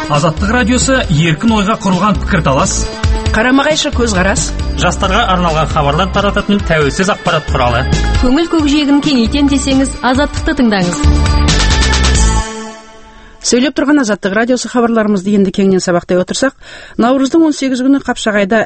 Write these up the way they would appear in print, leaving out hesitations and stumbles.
Азаттық радиосы еркін ойға құрылған пікірталас, қарама-қайшы көзқарас, жастарға арналған хабарлар тарататын тәуелсіз ақпарат құралы. Көңіл көкжиегін кеңейтем десеңіз, Азаттықты тыңдаңыз. Сөйлеп тұрған Азаттық радиосы хабарларымызды енді кеңінен сабақтай отырсақ, наурыздың 18 күні Қапшағайда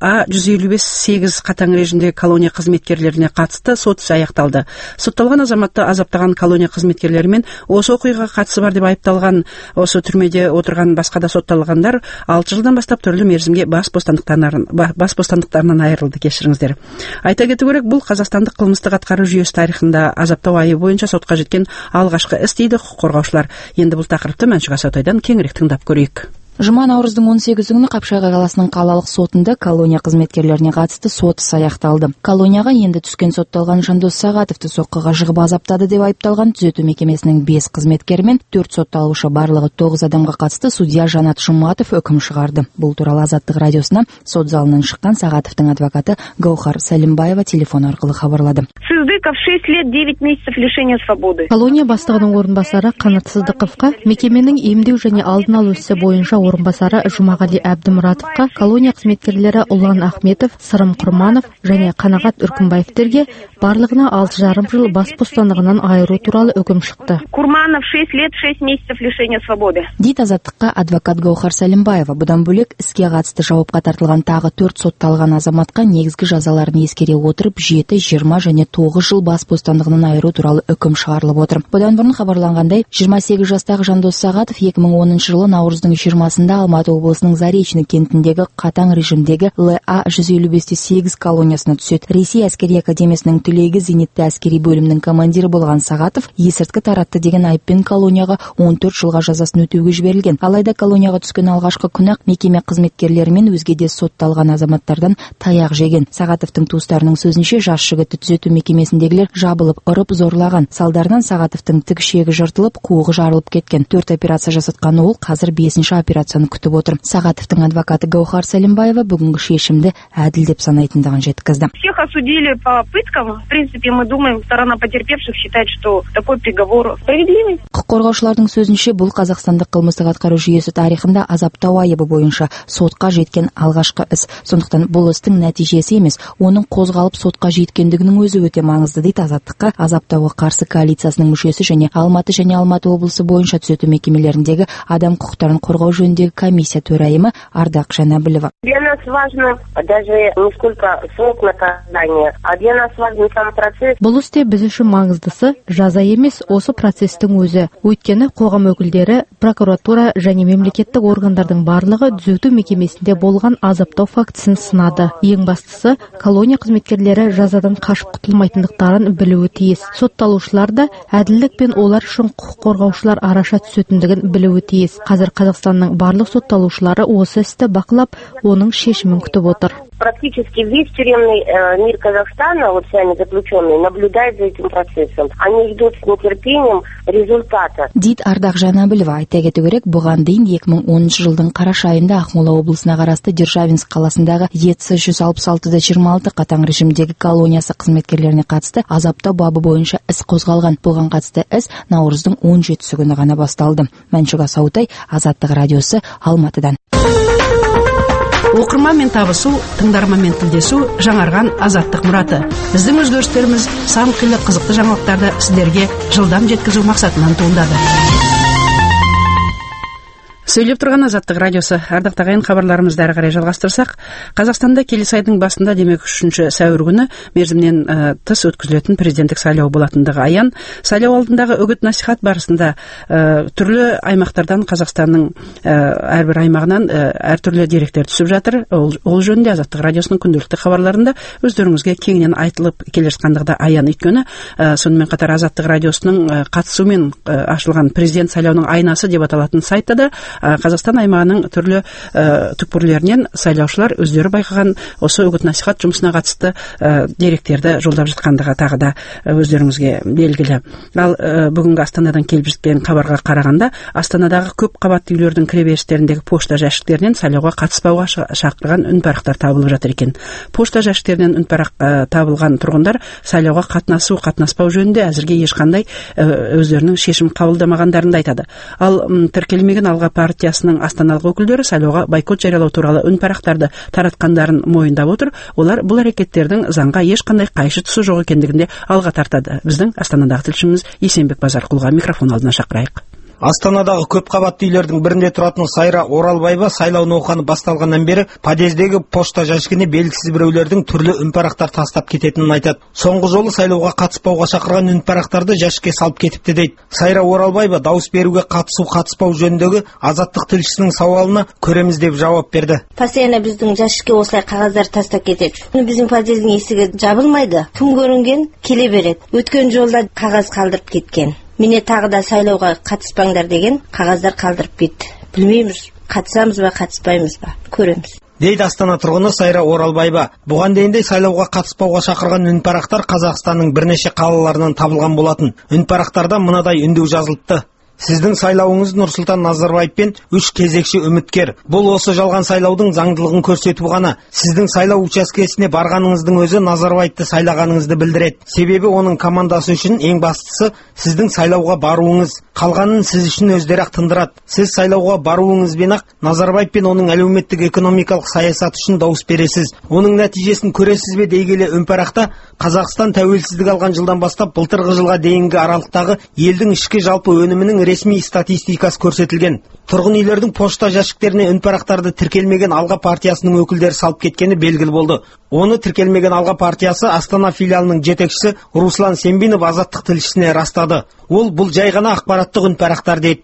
ЛА-155-8 қатаң режимдегі колония қызметкерлеріне қатысты сот ісі аяқталды. Сотталған азаматты азаптаған колония қызметкерлері мен осы оқиғаға қатысы бар деп айыпталған осы түрмеде отырған басқа да сотталғандар 6 жылдан бастап түрлі мерзімге бас бостандықтарынан айырылды, кешіріңіздер. Айта кету керек, бұл қазақстандық қылмыстық атқару жүйесі тарихында азаптау айыбы бойынша сотқа жеткен алғашқы іс дейді құқық қорғаушылар. Енді бұл Мәншүк Асаутайдан кеңірек тыңдап көрейік. Жұма наурыздың 18 күні Қапшағай қаласының қалалық сотында колония қызметкерлеріне қатысты сот ісі аяқталды. Колонияға енді түскен сотталған Жандос Сағатовты соққыға жығып азаптады деп айыпталған түзету мекемесінің 5 қызметкері мен 4 сотталушы барлығы 9 адамға қатысты судья Жанат Жұматов үкім шығарды. Бұл туралы Азаттық радиосына сот залынан шыққан Сағатовтың адвокаты Гаухар Сәлімбаева телефон арқылы хабарлады. Сыздыков 6 лет 9 месяцев лишения свободы. Колония бастығының орынбасары Қанат Сыздықовқа, мекеменің емдеу және алдын алу ісі бойынша орынбасары Жұмағали Әбдімұратовқа, колония қызметкерлері Ұлан Ахметов, Сырым Құрманов және Қанағат Үркімбаевтерге барлығына 6,5 жыл бас бостандығынан айыру туралы үкім шықты. Курманов 6 лет 6 месяцев лишения свободы. Дейді Азаттыққа адвокат Гаухар Сәлімбаева. Бұдан бөлек іске қатысты жауапқа тартылған тағы 4 сотталған азаматқа негізгі жазаларын ескере отырып 7, 20 және 9 жыл бас бостандығынан айыру туралы үкім шығарылып отыр. Бұдан бұрын хабарланғандай, 28 жастағы Жандос Сағатов 2010 жылы наурыздың 20-сында Алматы облысының Заречный кентіндегі қатаң режимдегі ЛА-155-8 колониясына түседі. Ресей әскери академиясының түлегі, зенитті әскери бөлімнің командирі болған Сағатов есірткі таратты деген айыппен колонияға 14 жылға жазасын өтеуге жіберілген. Алайда колонияға түскен алғашқы күні-ақ мекеме қызметкерлері мен өзге де сотталған азаматтардан таяқ жеген. Сағатовтың туыстарының сөзінше, жас жігітті түзету мекемесіндегілер жабылып, ұрып, зорлаған. Салдарынан Сағатовтың тік ішегі жыртылып, қуығы жарылып кеткен. 4 операция жасатқан ол қазір 5-ші операцияны күтіп отыр. Сағатовтың адвокаты Гаухар Сәлімбаева бүгінгі шешімді әділ деп санайтындығын жеткізді. Всех осудили по пыткам. В принципе, мы думаем, сторона потерпевших считает, что такой приговор справедливый. Құқық қорғаушылардың сөзінше, бұл қазақстандық қылмыстық атқару жүйесі тарихында азаптау айыбы бойынша сотқа жеткен алғашқы іс. Сондықтан бұл істің нәтижесі емес, оның қозғалып сотқа жеткендігінің өзі өте маңызды дейді Азаттыққа азаптауға қарсы коалициясының мүшесі және Алматы облысы бойынша түзету мекемелеріндегі адам құқықтарын қорғау жөніндегі комиссия төрайымы Ардақ Жанабілова. Для нас важно даже не сколько срок наказания, а для нас важен сам процесс. Бұл істе біз үшін маңыздысы жаза емес, осы процестің өзі. Өйткені қоғам өкілдері, прокуратура және мемлекеттік органдардың барлығы түзету мекемесінде болған азаптау фактісін сынады. Ең бастысы, колония қызметкерлері жазадан қашып құтылмайтындықтарын білуі тиіс. Сотталушылар да әділдік пен олар үшін құқық қорғаушылар араша түсетіндігін білуі тиіс. Қазір Қазақстанның барлық сотталушылары осы істі бақылап, оның шешімін күтіп отыр. Практически весь тюремный мир Казахстана, вот сами заключенные, наблюдает за этим процессом. Они ждут с нетерпением результата. Дейді Ардақ Жанабілова. Айта кету керек, бұған дейін 2010 жылдың қараша айында Ақмола облысына қарасты Державинск қаласындағы ЕЦ 166-26 қатаң режимдегі колониясы қызметкерлеріне қатысты азаптау бабы бойынша іс қозғалған. Бұған қатысты іс наурыздың 17-сі күні ғана басталды. Мәншүк Асаутайдан, Азаттық радиосы, Алматыдан. Оқырманмен табысу, тыңдарманмен тілдесу жаңарған Азаттық мұраты. Біздің өзгерістеріміз сан қилы қызықты жаңалықтарды сіздерге жылдам жеткізу мақсатынан туындады. Сөйлеп тұрған Азаттық радиосы. Ардақ ағайын, хабарларымызды әрі қарай жалғастырсақ, Қазақстанда келесі айдың басында, демек 3 сәуір күні мерзімнен тыс өткізілетін президенттік сайлау болатындығы аян. Сайлау алдындағы үгіт-насихат барысында түрлі аймақтардан, Қазақстанның әрбір аймағынан әртүрлі деректер түсіп жатыр. Ол жөнінде Азаттық радиосының күнделікті хабарларында өздеріңізге кеңінен айтылып келе жатқандығы да аян. Өйткені сонымен қатар Азаттық радиосының қатысуымен ашылған президент сайлауының айнасы деп аталатын сайтта да Қазақстан аймағының түрлі түкпірлерінен сайлаушылар өздері байқаған осы үгіт-насихат жұмысына қатысты деректерді жолдап жатқандығы тағы да өздеріңізге белгілі. Ал бүгінгі Астанадан келіп жеткен хабарға қарағанда, Астанадағы көп қабатты үйлердің кіреберістеріндегі пошта жәшіктерінен сайлауға қатыспауға шақырған үнпарақтар табылып жатыр екен. Пошта жәшіктерінен үнпарақ табылған тұрғындар сайлауға қатынаспау жөнінде әзірге ешқандай өздерінің шешім қабылдамағандарын айтады. Ал тіркелмеген Алға партия партиясының астаналық өкілдері сайлауга бойкот жарыялау тууралуу үн парактарды тараткандарын моюндап отур. Олар бул аракеттердин заңга эч кандай кайшы тусу жок экендигинде алга тартады. Биздин Астанадагы тилчимиз Есенбек Базаркулга микрофон алдына чакырайык. Астанадағы көп қабатты үйлердің бірінде тұратын Сайра Оралбаева сайлау науқаны басталғаннан бері подъездегі пошта жәшігіне белгісіз біреулердің түрлі үнпарақтар тастап кететінін айтады. Соңғы жолы сайлауға қатыспауға шақырған үнпарақтарды жәшікке салып кетіпті дейді. Сайра Оралбаева дауыс беруге қатыспау жөніндегі Азаттық тілшісінің сауалына көреміз деп жауап берді. Постоянно біздің жәшікке осылай қағаздар тастап кетеді. Біздің подъездің есігі жабылмайды. Кім көрінген келе береді. Өткен жолда қағаз қалдырып кеткен. Міне тағы да сайлауға қатыспаңдар деген қағаздар қалдырып кетті. Білмейміз, қатысамыз ба, қатыспаймыз ба, көреміз. Дейді Астана тұрғыны Сайра Оралбаева. Бұған дейінде сайлауға қатыспауға шақырған үнпарақтар Қазақстанның бірнеше қалаларынан табылған болатын. Үнпарақтарда мынадай үндеу жазылыпты. Сіздің сайлауыңыз Нұрсұлтан Назарбаевпен 3 кезекші үміткер. Бұл осы жалған сайлаудың заңдылығын көрсету ғана. Сіздің сайлау учаскесіне барғаныңыздың өзі Назарбаевты сайлағаныңызды білдіреді. Себебі оның командасы үшін ең бастысы сіздің сайлауға баруыңыз. Қалғанын сіз үшін өздері-ақ тындырады. Сіз сайлауға баруыңызбен-ақ Назарбаев пен оның әлеуметтік экономикалық саясаты үшін дауыс бересіз. Оның нәтижесін көресіз бе дей келе үнпарақта Қазақстан тәуелсіздік алған жылдан бастап былтырғы жылға дейінгі аралықтағы елдің ішкі жалпы өнімінің ресми статистикасы көрсетілген. Тұрғын үйлердің пошта жәшіктеріне үнпарақтарды тіркелмеген Алға партиясының өкілдері салып кеткені белгілі болды. Оны тіркелмеген Алға партиясы Астана филиалының жетекшісі Руслан Сембинов Азаттық тілшісіне растады. Ол бұл жай ғана ақпараттық үнпарақтар дейді.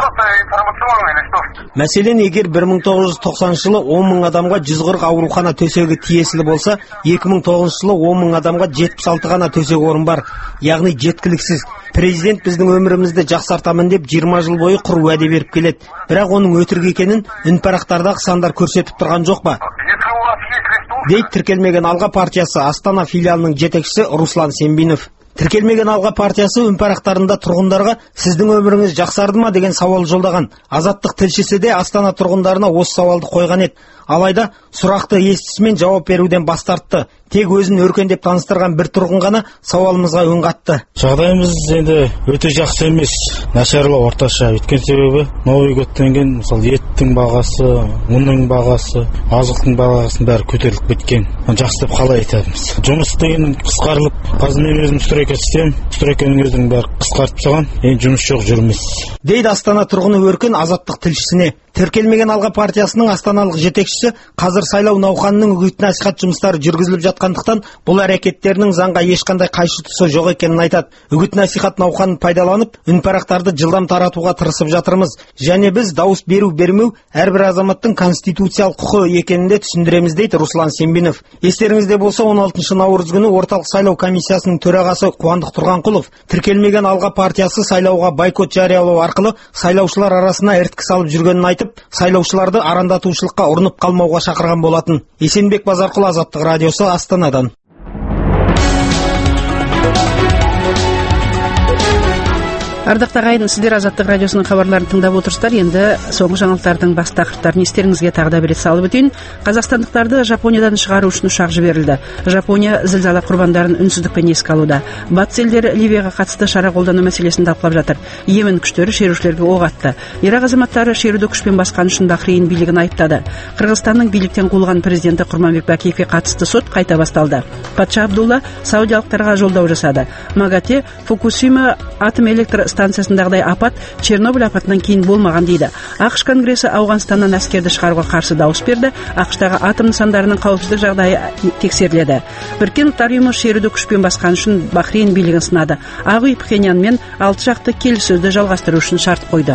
Мәселен, егер 1990 жылы 10 мың адамға 140 аурухана төсегі тиесілі болса, 2009 жылы 10 мың адамға 76 ғана төсек орын бар, яғни жеткіліксіз. Президент біздің өмірімізді жақсартамын деп 20 жыл бойы құр уәде беріп келеді. Бірақ оның өтірік екенін үнпарақтардағы сандар көрсетіп тұрған жоқ па? Дейді тіркелмеген Алға партиясы Астана филиалының жетекшісі Руслан Сембинов. Тіркелмеген Алға партиясы үнпарақтарында тұрғындарға сіздің өміріңіз жақсарды ма деген сауал жолдаған. Азаттық тілшісі де Астана тұрғындарына осы сауалды қойған еді. Алайда сұрақты естісімен жауап беруден бас тартты. Тек өзін өркендеп таныстырған бір тұрғын ғана сауалымызға үн қатты. Жағдайымыз енді өте жақсы емес, нашарлау орташа. Өткен себебі новый годтан кейін мысалы еттің бағасы, ұнның бағасы, азықтың бағасын бәрі көтеріліп кеткен. Жақсы деп қалай айтамыз. Жұмыс деген қысқарылып, қазір мен өзім стройка істеймін. Стройканың өзінің бәрі қысқартып тастаған. Енді жұмыс жоқ, жүрміз. Дейді Астана тұрғыны Өркен Азаттық тілшісіне. Тіркелмеген Алға партиясының астаналық жетекшісі қазір сайлау науқанының үгіт-насихат жұмыстары жүргізіліп жатқандықтан бұл әрекеттерінің заңға ешқандай қайшы тұсы жоқ екенін айтады. Үгіт-насихат науқанын пайдаланып, үнпарақтарды жылдам таратуға тырысып жатырмыз. Және біз дауыс беру-бермеу әрбір азаматтың конституциялық құқы екенінде түсіндіреміз дейді Руслан Сембинов. Естеріңізде болса, 16 наурыз күні орталық сайлау комиссиясының төрағасы Қуандық Тұрғанқұлов тіркелмеген Алға партиясы сайлауға бойкот жариялау арқылы сайлаушылар арасына іріткі салып жүргенін айтып, сайлаушыларды арандатушылыққа ұрынып қалмауға шақырған болатын. Есенбек Базарқұл, Азаттық радиосы, Астанадан. Ардақта ағайын, сіздер Азаттық радиосының хабарларын тыңдап отырсыздар. Енді соңғы жаңалықтардың бас тақырыптарын естеріңізге тағы да бір рет салып өтейін. Қазақстандықтарды Жапониядан шығару үшін ұшақ жіберілді. Жапония зілзала құрбандарын үнсіздікпен еске алуда. Батыс елдері Ливияға қатысты шара қолдану мәселесін талқылап жатыр. Йемен күштері шерушілерге оқ атты. Ирак азаматтары шеруді күшпен басқан үшін Бахрейн билігін айыптады. Қырғызстанның биліктен қуылған президенті Құрманбек Бакиевке қатысты сот қайта басталды. Патша Абдулла саудиялықтарға жолдау жасады. Магате Фукусима атом электр станциясындағыдай апат Чернобыль апатынан кейін болмаған дейді. ақш конгресі Ауғанстаннан әскерді шығаруға қарсы дауыс берді. ақштағы атом нысандарының қауіпсіздік жағдайы тексеріледі. Біріккен ұлттар ұйымы шеруді күшпен басқан үшін Бахрейн билігін сынады. Ақ үй Пхеньянмен 6 жақты келіссөзді жалғастыру үшін шарт қойды.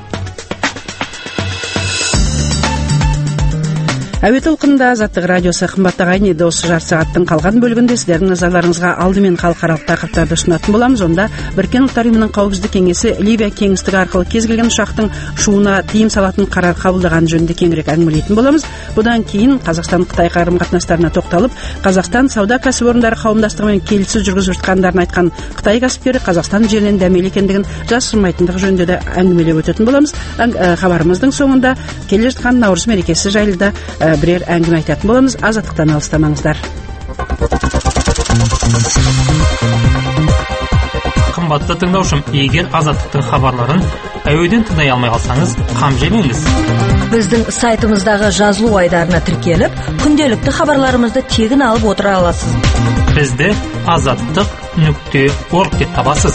Әуе толқынында Азаттық радиосы. Қымбатты ағайын, енді осы жарты сағаттың қалған бөлігінде сіздердің назарларыңызға алдымен халықаралық тақырыптарды ұсынатын боламыз. Онда Біріккен ұлттар ұйымының қауіпсіздік кеңесі Ливия кеңістігі арқылы кез келген ұшақтың ұшуына тыйым салатын қарар қабылдаған жөнінде кеңірек әңгімелейтін боламыз. Бұдан кейін Қазақстан-Қытай қарым-қатынастарына тоқталып, Қазақстан сауда кәсіпорындары қауымдастығымен келіссөз жүргізіп жатқандарын айтқан Қытай кәсіпкері Қазақстан жерінен дәмелі екендігін жасырмайтындығы жөнінде де әңгімелеп өтетін боламыз. Хабарымыздың соңында келе жатқан Наурыз мерекесі жайлы да бірер әңгіме айтатын боламыз. Азаттықтан алыстамаңыздар. Қымбатты тыңдаушым, егер Азаттықтың хабарларын әуеден тыңдай алмай қалсаңыз, қам жемеңіз. Біздің сайтымыздағы жазылу айдарына тіркеліп, күнделікті хабарларымызды тегін алып отыра аласыз. Бізді azаттық.org деп табасыз.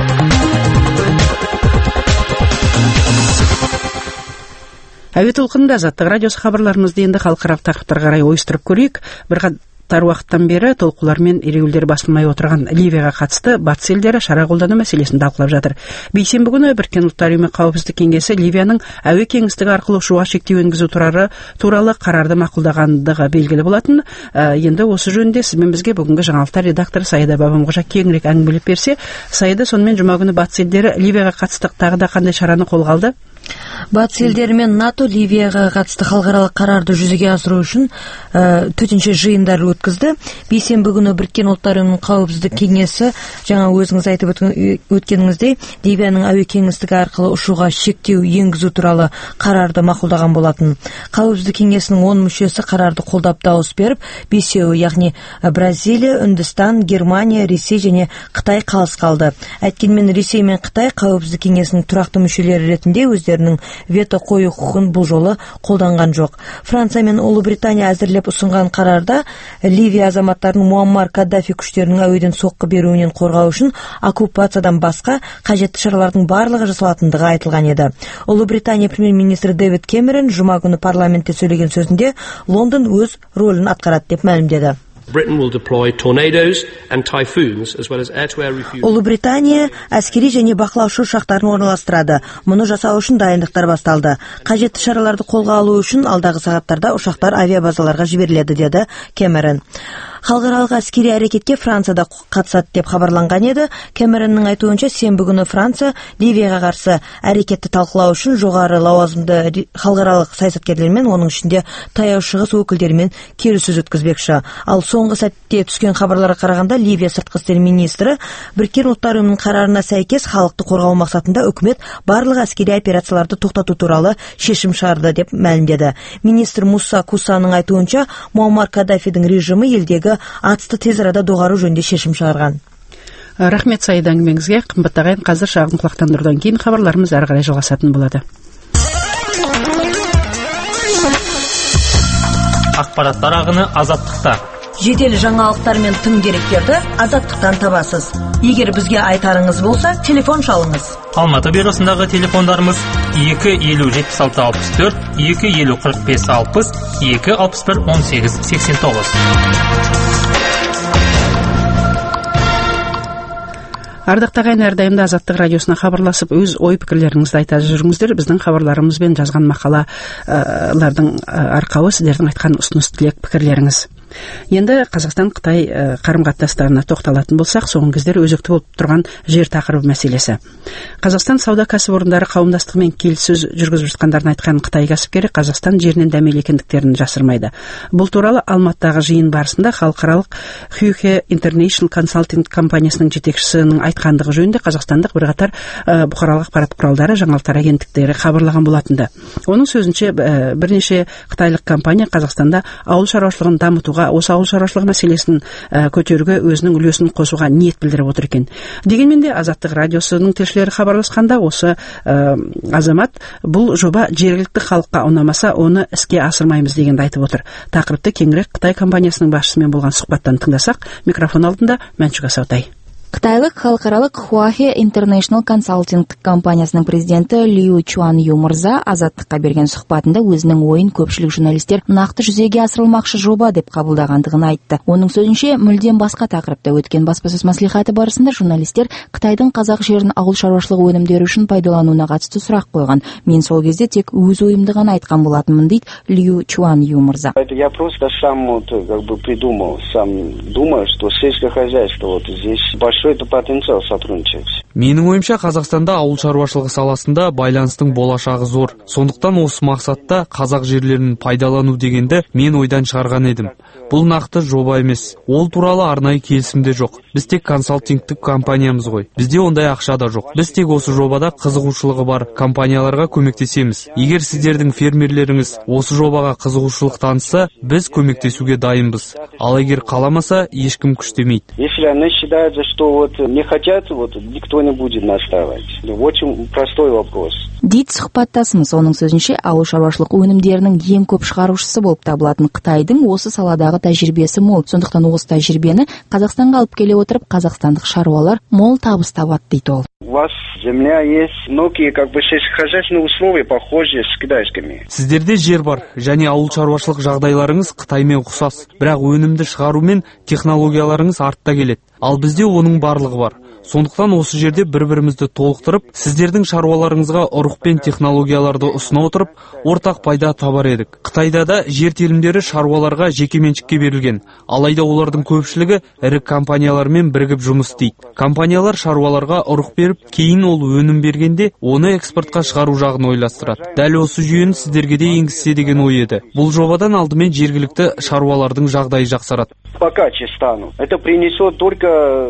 Әуе толқынында Азаттық радиосы хабарларымызды енді халықаралық тақырыптарға қарай ойыстырып көрейік. Бірқатар уақыттан бері толқулар мен ереуілдер басылмай отырған Ливияға қатысты батыс елдері шара қолдану мәселесін талқылап жатыр. Бейсенбі күні Біріккен ұлттар ұйымы қауіпсіздік кеңесі Ливияның әуе кеңістігі арқылы ұшуға шектеу енгізу туралы қарарды мақұлдағандығы белгілі болатын. Енді осы жөнінде сізбен бізге бүгінгі жаңалықтар редакторы Саида Бабамқожа кеңірек әңгімелеп берсе. Саида, сонымен жұма күні батыс елдері Ливияға қатысты тағы да қандай шараны қолға алды? Батыс елдері мен НАТО Ливияға қатысты халықаралық қарарды жүзеге асыру үшін төтенше жиындар өткізді. Бейсенбі күні Біріккен ұлттар ұйымының қауіпсіздік кеңесі, жаңа өзіңіз айтып өткеніңіздей, Ливияның әуе кеңістігі арқылы ұшуға шектеу енгізу туралы қарарды мақұлдаған болатын. Қауіпсіздік кеңесінің 10 мүшесі қарарды қолдап дауыс беріп, 5-еуі, яғни Бразилия, Үндістан, Германия, Ресей және Қытай қалыс қалды. Әйткенмен Ресей мен Қытай қауіпсіздік кеңесінің тұрақты мүшелері ретінде өздерінің вето қою құқығын бұл жолы қолданған жоқ. Франция мен Ұлыбритания әзірлеп ұсынған қарарда Ливия азаматтарын Муаммар Каддафи күштерінің әуеден соққы беруінен қорғау үшін оккупациядан басқа қажетті шаралардың барлығы жасалатындығы айтылған еді. Ұлыбритания премьер-министрі Дэвид Кэмерон жұма күні парламентте сөйлеген сөзінде Лондон өз рөлін атқарады деп мәлімдеді. Ұлыбритания әскери және бақылаушы ұшақтарын орналастырады. Мұны жасау үшін дайындықтар басталды. Қажетті шараларды қолға алу үшін алдағы сағаттарда ұшақтар авиабазаларға жіберіледі, деді Кэмерон. Халықаралық әскери әрекетке Францияда қатысады деп хабарланған еді. Кэмеронның айтуынша сенбі күні Франция Ливияға қарсы әрекетті талқылау үшін жоғары лауазымды халықаралық саясаткерлермен, оның ішінде таяу шығыс өкілдерімен келіссөз өткізбекші. Ал соңғы сәтте түскен хабарларға қарағанда Ливия сыртқы істер министрі Біріккен ұлттар ұйымының қарарына сәйкес халықты қорғау мақсатында үкімет барлық әскери операцияларды тоқтату туралы шешім шығарды деп мәлімдеді. Министр Муса Кусаның айтуынша Муаммар Каддафидің режимі елдегі атысты тез арада доғару жөнінде шешім шығарған. Рахмет Саида әңгімеңізге. Қымбатты ағайын, қазір шағын құлақтандырудан кейін хабарларымыз әрі қарай жалғасатын болады. Ақпараттар ағыны Азаттықта. Жедел жаңалықтар мен тың деректерді Азаттықтан табасыз. Егер бізге айтарыңыз болса, телефон шалыңыз. Алматы бюросындағы телефондарымыз 250-76-64, 250-45-60, 261-18-89. Ардақтағы ағайын, әрдайымда Азаттық радиосына хабарласып, өз ой-пікірлеріңізді айта жүріңіздер. Біздің хабарларымызбен жазған мақалалардың арқауы сіздердің айтқан ұсыныс тілек пікірлеріңіз. Енді Қазақстан-Қытай қарым-қатынастарына тоқталатын болсақ, соңғы кездері өзекті болып тұрған жер тақырыбы мәселесі. Қазақстан сауда кәсіпорындары қауымдастығымен келіссөз жүргізіп жатқандарын айтқан Қытай кәсіпкері Қазақстан жерінен дәмелі екендіктерін жасырмайды. Бұл туралы Алматыдағы жиын барысында халықаралық Hyuhe International Consulting компаниясының жетекшісінің айтқандығы жөнінде қазақстандық бірқатар бұқаралық ақпарат құралдары, жаңалықтар агенттіктері хабарлаған болатынды. Оның сөзінше, бірнеше қытайлық компания Қазақстанда ауыл шаруашылығын дамытуға, осы ауыл шаруашылығы мәселесін көтеруге өзінің үлесін қосуға ниет білдіріп отыр екен. Дегенмен де Азаттық радиосының тілшілері хабарласқанда, осы азамат бұл жоба жергілікті халыққа ұнамаса, оны іске асырмаймыз дегенді айтып отыр. Тақырыпты кеңірек Қытай компаниясының басшысымен болған сұхбаттан тыңдасақ, микрофон алдында Мәншүк Асаутай. Қытайлық халықаралық Hyuhe International Consulting компаниясының президенті Лю Чуан Ю мырза Азаттыққа берген сұхбатында өзінің ойын көпшілік журналистер нақты жүзеге асырылмақшы жоба деп қабылдағандығын айтты. Оның сөзінше, мүлдем басқа тақырыпта өткен баспасөз мәслихаты барысында журналистер Қытайдың қазақ жерін ауыл шаруашылығы өнімдері үшін пайдалануына қатысты сұрақ қойған. Мен сол кезде тек өз ойымды ғана айтқан болатынмын, дейді Лю Чуан Ю мырза. Я просто сам придумал, сам думаю, что сельское хозяйство здесь большой потенциал сотрудничать. Менің ойымша, Қазақстанда ауыл шаруашылығы саласында байланыстың болашағы зор. Сондықтан осы мақсатта қазақ жерлерін пайдалану дегенді мен ойдан шығарған едім. Бұл нақты жоба емес. Ол туралы арнайы келісімде жоқ. Біз тек консалтингтік компаниямыз ғой. Бізде ондай ақша да жоқ. Біз тек осы жобада қызығушылығы бар компанияларға көмектесеміз. Егер сіздердің фермерлеріңіз осы жобаға қызығушылық танытса, біз көмектесуге дайынбыз. Ал егер қаламаса, ешкім күштемейді. Если они считают, что не хотят, никто не будет настаивать. Очень простой вопрос. Дейді сұхбаттасымыз. Оның сөзінше, ауыл шаруашылық өнімдерінің ең көп шығарушысы болып табылатын Қытайдың осы саладағы тәжірибесі мол. Сондықтан осы тәжірибені Қазақстанға алып келе отырып, қазақстандық шаруалар мол табыс табады дейді ол. У вас земля есть, многие сельскохозяйственные условия похожи с китайскими. Сіздерде жер бар, және ауыл шаруашылық жағдайларыңыз Қытаймен ұқсас. Бірақ өнімді шығару мен технологияларыңыз артта келеді. Ал бізде оның барлығы бар. Сондықтан осы жерде бір-бірімізді толықтырып, сіздердің шаруаларыңызға ұрық пен технологияларды ұсына отырып, ортақ пайда табар едік. Қытайда да жер телімдері шаруаларға жекеменшікке берілген. Алайда олардың көпшілігі ірі компаниялармен бірігіп жұмыс істейді. Компаниялар шаруаларға ұрық беріп, кейін ол өнім бергенде оны экспортқа шығару жағын ойластырады. Дәл осы жүйені сіздерге де енгізсе деген ой еді. Бұл жобадан алдымен жергілікті шаруалардың жағдайы жақсарады. По качеству. Это принесет только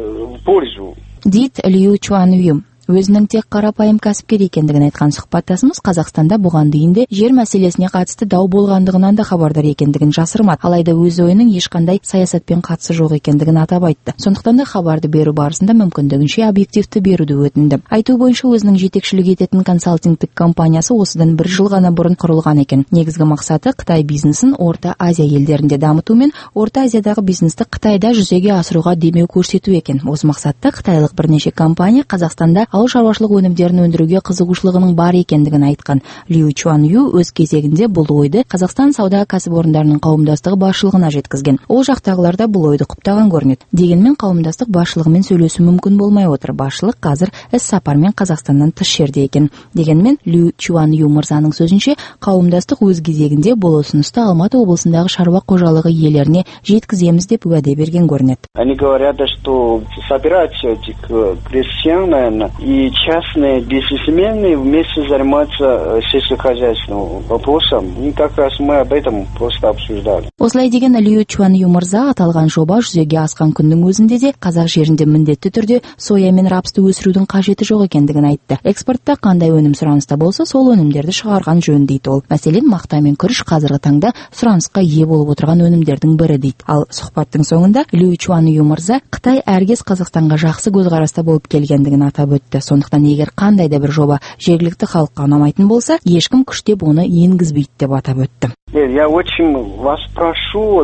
пользу. Дейді Лю Чуаню. Өзінің тек қарапайым кәсіпкер екендігін айтқан сұхбаттасымыз Қазақстанда бұған дейін де жер мәселесіне қатысты дау болғандығынан да хабардар екендігін жасырмады. Алайда өз ойының ешқандай саясатпен қатысы жоқ екендігін атап айтты. Сондықтан да хабарды беру барысында мүмкіндігінше объективті беруді өтінді. Айту бойынша өзінің жетекшілік ететін консалтингтік компаниясы осыдан 1 жыл ғана бұрын құрылған екен. Негізгі мақсаты Қытай бизнесін Орта Азия елдерінде дамыту мен Орта Азиядағы бизнесті Қытайда жүзеге асыруға демеу көрсету екен. Осы мақсатта қытайлық бірнеше компания Қазақстанда ауыл шаруашылық өнімдерін өндіруге қызығушылығының бар екендігін айтқан. Лю Чуаню өз кезегінде бұл ойды Қазақстан сауда кәсіпорындарының қауымдастығы басшылығына жеткізген. Ол жақтағылар да бұл ойды құптаған көрінеді. Дегенмен қауымдастық басшылығымен сөйлесу мүмкін болмай отыр. Басшылық қазір іс-сапармен Қазақстаннан тыс жерде екен. Дегенмен Лю Чуаню мырзаның сөзінше, қауымдастық өз кезегінде бұл ұсынысты Алматы облысындағы шаруа қожалығы иелеріне жеткіземіз деп уәде берген көрінеді. Они говорят, что собирать этих крестьян, наверное, и частные бизнесмены вместе заниматься сельскохозяйственным вопросом. И как раз мы об этом просто обсуждали. Осылай деген Лю Чуаню мырза аталған жоба жүзеге асқан күннің өзінде де қазақ жерінде міндетті түрде соя мен рапсты өсірудің қажеті жоқ екендігін айтты. Экспортта қандай өнім сұраныста болса, сол өнімдерді шығарған жөн дейді ол. Мәселен, мақта мен күріш қазіргі таңда сұранысқа ие болып отырған өнімдердің бірі дейді. Ал сұхбаттың соңында Лю Чуаню мырза Қытай әркез Қазақстанға жақсы көзқараста болып келгендігін атап өтті. Сондықтан егер қандай да бір жоба жергілікті халыққа ұнамайтын болса, ешкім күштеп оны енгізбейді деп атап өтті. Я очень вас прошу,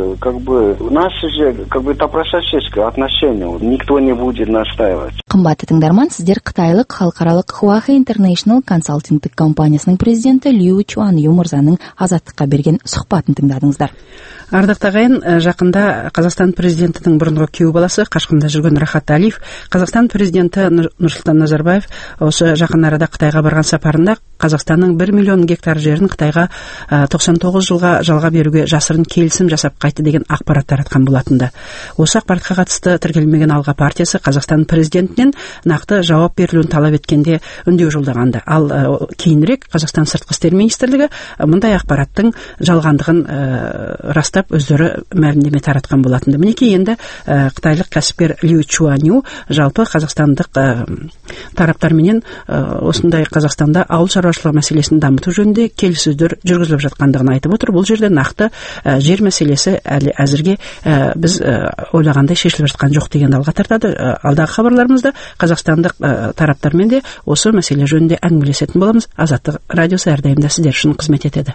у нас же добрососедское отношение, никто не будет настаивать. Қымбатты тыңдарман, сіздер қытайлық халықаралық Huawei International консалтингтік компаниясының президенті Лю Чуаню мырзаның Азаттыққа берген сұхбатын тыңдадыңыздар. Ардақты ағайын, жақында Қазақстан президентінің бұрынғы күйеу баласы Қашқында жүрген Рахат Әлиев, Қазақстан президенті Нұрсұлтан Назарбаев осы жақын арада Қытайға барған сапарында Қазақстанның 1 миллион гектар жерін Қытайға 99 жылға жалға беруге жасырын келісім жасап қайтты деген ақпарат таратқан болатынды. Осы ақпаратқа қатысты тіркелмеген Алға партиясы Қазақстан президентінен нақты жауап берілуін талап еткенде үндеу жолдағанды. Ал кейінірек Қазақстан сыртқы істер министрлігі мұндай ақпараттың жалғандығын растап өздері мәлімдеме таратқан болатынды. Мінекей енді қытайлық кәсіпкер Лю Чуаню жалпы қазақстандық тараптарменен осындай Қазақстанда ауыл шаруашылығы мәселесін дамыту жөнінде келіссөздер жүргізіліп жатқандығын айтып отыр. Бұл жерде нақты жер мәселесі әлі әзірге біз ойлағандай шешіліп жатқан жоқ дегенді алға тартады. Алдағы хабарларымызда қазақстандық тараптармен де осы мәселе жөнінде әңгімелесетін боламыз. Азаттық радиосы әрдайым да сіздер үшін қызмет етеді.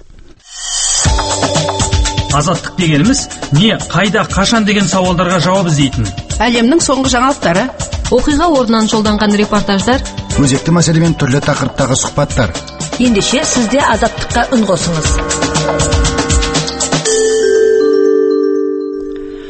Азаттық дегеніміз не, қайда, қашан деген сауалдарға жауап іздейтін. Әлемнің соңғы жаңалықтары, оқиға орнынан жолданған репортаждар, өзекті мәселемен түрлі тақырыптағы сұхбаттар. Ендеше сізде Азаттыққа үн қосыңыз.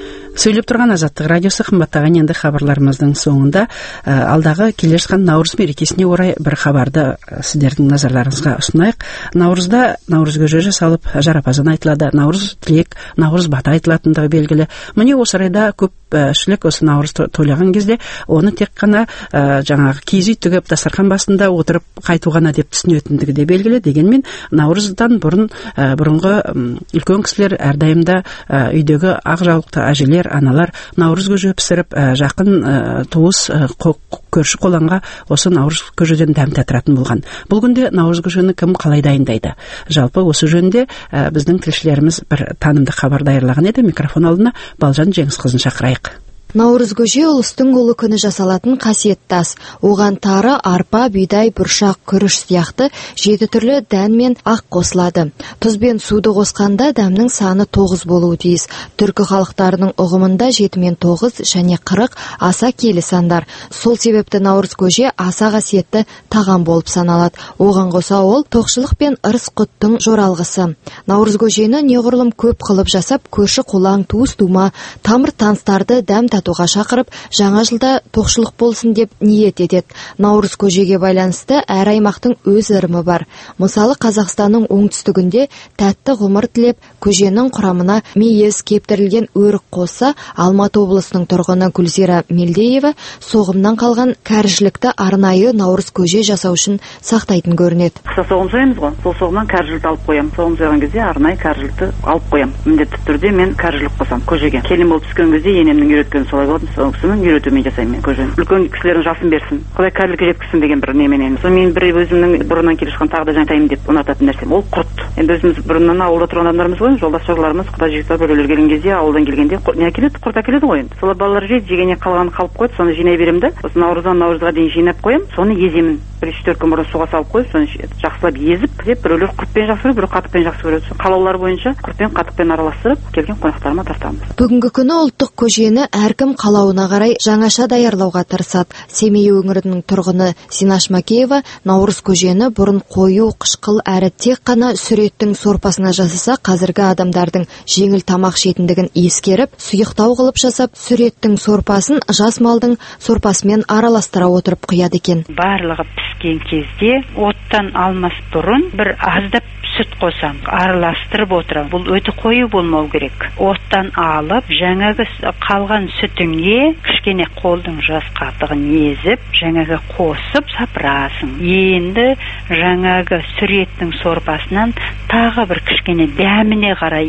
Сөйлеп тұрған Азаттық радиосы, қымбаттаған енді хабарларымыздың соңында алдағы келе жатқан Наурыз мерекесіне орай бір хабарды сіздердің назарларыңызға ұсынайық. Наурызда Наурыз көже жасалып, жарапазан айтылады, Наурыз тілек, Наурыз бата айтылатындығы белгілі. Міне осы орайда көпшілік осы Наурыз тойлаған кезде оны тек қана жаңағы киіз үй тігіп дастархан басында отырып қайту ғана деп түсінетіндігі де белгілі. Дегенмен Наурыздан бұрынғы үлкен кісілер әрдайымда үйдегі ақ жаулықты әжелер, аналар Наурыз көже пісіріп, жақын туыс көрші қолаңға осы Наурыз көжеден дәм татыратын болған. Бұл күнде Наурыз көжені кім қалай дайындайды? Жалпы осы жөнінде біздің тілшілеріміз бір танымдық хабар даярлаған еді. Микрофон алдына Балжан Жеңісқызын шақырайық. Наурыз көже ұлыстың ұлы күні жасалатын қасиетті ас. Оған тары, арпа, бидай, бұршақ, күріш сияқты 7 түрлі дән мен ақ қосылады. Тұз бен суды қосқанда дәмнің саны 9 болуы тиіс. Түркі халықтарының ұғымында 7 мен 9 және 40 аса келі сандар. Сол себепті Наурыз көже аса қасиетті тағам болып саналады. Оған қоса ол тоқшылық пен ырыс құттың жоралғысы. Наурыз көжені неғұрлым көп қылып жасап, көрші қолаң, туыс тума, тамыр таныстарды дәм татуға шақырып, жаңа жылда тоқшылық болсын деп ниет етеді. Наурыз көжеге байланысты әр аймақтың өз ырымы бар. Мысалы, Қазақстанның оңтүстігінде тәтті ғұмыр тілеп, көженің құрамына мейіз, кептірілген өрік қосса, Алматы облысының тұрғыны Гүлзира Мелдеева соғымнан қалған кәржілікті арнайы Наурыз көже жасау үшін сақтайтын көрінеді. Соғым соямыз ғой, сол соғымнан кәржілікті алып қоямын. Соғым сойған кезде арнайы кәржілікті алып қоямын. Міндетті түрде мен кәржілік қосамын көжеге. Келін болып түскен кезде енемнің үйреткен солай болды, сол кісінің үйретуімен жасаймын мен көжені. Үлкен кісілердің жасын берсін, Құдай кәрілікке жеткізсін деген бір неменен. Сол мен бір өзімнің бұрыннан келе жатқан тағы да жантайым деп ұнататын нәрсем ол құрт. Енді өзіміз бұрыннан ауылда тұрған адамдармыз ғой, жолдас жарларымыз Құда жекті біреулер келген кезде, ауылдан келгенде не әкеледі? Құрт әкеледі ғой енді. Солар балалар жейді, жегеннен қалғаны қалып қойды, соны жинай беремін да. Осы Наурыздан Наурызға дейін жинап қоямын, соны еземін. 3-4 күн бұрын суға салып қойып, соны жақсылап езіп, біреулер құртпен жақсы көреді, біреу қатықпен жақсы көреді. Қалаулар бойынша құртпен қатықпен араластырып, келген қонақтарыма тартамыз. Бүгінгі күні ұлттық көжені әркім қалауына қарай жаңаша даярлауға тырысады. Семей өңірінің тұрғыны Синаш Макеева Наурыз көжені бұрын қою, қышқыл әрі тек қана сүреттің сорпасына жасаса, қазіргі адамдардың жеңіл тамақ жейтіндігін ескеріп, сұйықтау қылып жасап, сүреттің сорпасын жас малдың сорпасымен араластыра отырып құяды екен. Барлығы піскен кезде оттан алмас бұрын бір аздап сүт қосам, араластырып отырам. Бұл өте қою болмау керек. Оттан алып, жаңағы қалған сүтіңе кішкене қолдың жас қатығын езіп, жаңағы қосып сапырасың. Енді жаңағы сүреттің сорпасынан тағы бір кішкене дәміне қарай,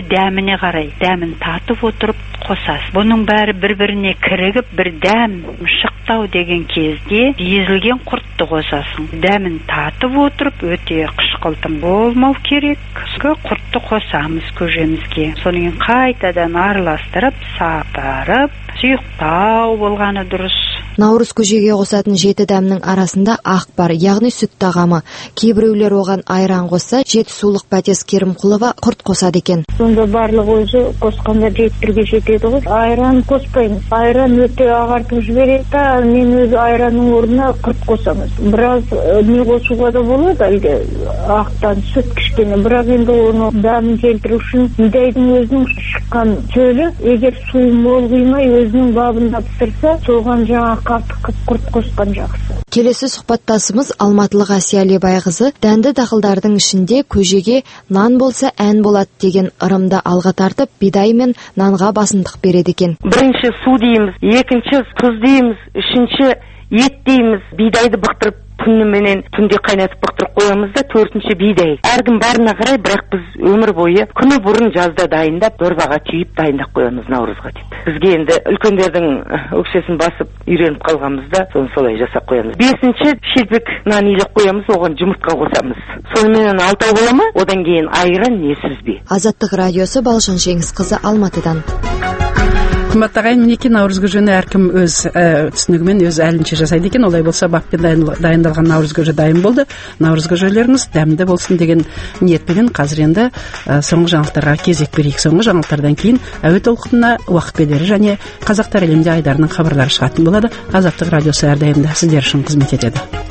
дәмін татып отырып қосасың. Бұның бәрі бір-біріне кірігіп, бір дәм шықтау деген кезде езілген құртты қосасың. Дәмін татып отырып, өте қышқылтым болмау керек. Құртты қосамыз көжемізге. Сонымен қайтадан араластырып, сапарып, сұйықтау болғаны дұрыс. Наурыз көжеге қосатын 7 дәмнің арасында ақ бар, яғни сүт тағамы. Кейбіреулер оған айран қосса, Жетісулық Бәтес Керімқұлова құрт қосады екен. Сонда барлығы өзі қосқанда 7-ге жетеді ғой. Айран қоспаймыз. Айран өте ағартып жібереді, мен өзі айранның орнына құрт қосамыз. Біраз не қосуға да болады, әлде ақтан сүт кішкене, бірақ енді оны дәмін келтіру үшін бидайдың өзінің шыққан сөлі, егер суы мол құймай өзінің бабында пісірсе, соған жаңа қатық құрт қосқан жақсы. Келесі сұхбаттасымыз алматылық Асия Алибайқызы дәнді дақылдардың ішінде көжеге нан болса ән болады деген ырымды алға тартып, бидай мен нанға басымдық береді екен. Бірінші су дейміз, екінші тұз дейміз, үшінші ет дейміз, бидайды бұқтырып күніменен түнде қайнатып бұқтырып қоямыз да, 4-ші бидай. Әркім барына қарай, бірақ біз өмір бойы күні бұрын жазда дайындап, дорбаға түйіп дайындап қоямыз Наурызға дейді. Бізге енді үлкендердің өкшесін басып үйреніп қалғанымызда, соны солай жасап қоямыз. 5-ші шелпек нан илеп қоямыз, оған жұмыртқа қосамыз. Сонымен 6 бола ма? Одан кейін айран не сүзбе. Азаттық радиосы, Балжан Жеңісқызы, Алматыдан. Қымбаттағайын, мінеки Наурыз көжені әркім өз түсінігімен өз әлінше жасайды екен. Олай болса, баппен дайындалған Наурыз көже дайын болды. Наурыз көжелеріңіз дәмді болсын деген ниетпен қазір енді соңғы жаңалықтарға кезек берейік. Соңғы жаңалықтардан кейін әуе толқынына уақыт бедері және Қазақтар әлемде айдарының хабарлары шығатын болады. Азаттық радиосы әрдайым да сіздер үшін қызмет етеді.